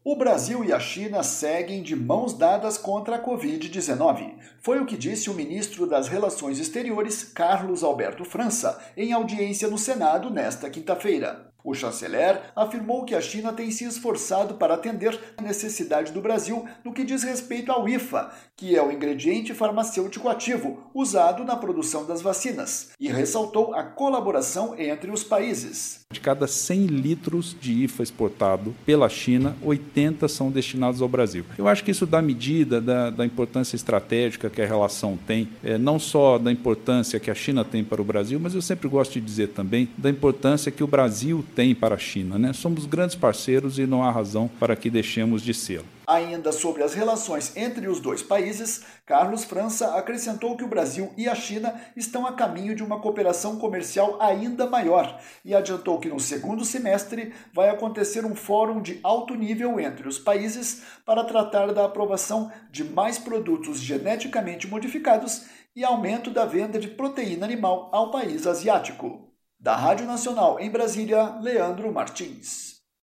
O Brasil e a China seguem de mãos dadas contra a Covid-19. Foi o que disse o ministro das Relações Exteriores, Carlos Alberto França, em audiência no Senado nesta quinta-feira. O chanceler afirmou que a China tem se esforçado para atender a necessidade do Brasil no que diz respeito ao IFA, que é o ingrediente farmacêutico ativo usado na produção das vacinas, e ressaltou a colaboração entre os países. De cada 100 litros de IFA exportado pela China, 80 são destinados ao Brasil. Eu acho que isso dá medida da importância estratégica que a relação tem, não só da importância que a China tem para o Brasil, mas eu sempre gosto de dizer também da importância que o Brasil tem para a China, né? Somos grandes parceiros e não há razão para que deixemos de ser. Ainda sobre as relações entre os dois países, Carlos França acrescentou que o Brasil e a China estão a caminho de uma cooperação comercial ainda maior e adiantou que no segundo semestre vai acontecer um fórum de alto nível entre os países para tratar da aprovação de mais produtos geneticamente modificados e aumento da venda de proteína animal ao país asiático. Da Rádio Nacional em Brasília, Leandro Martins.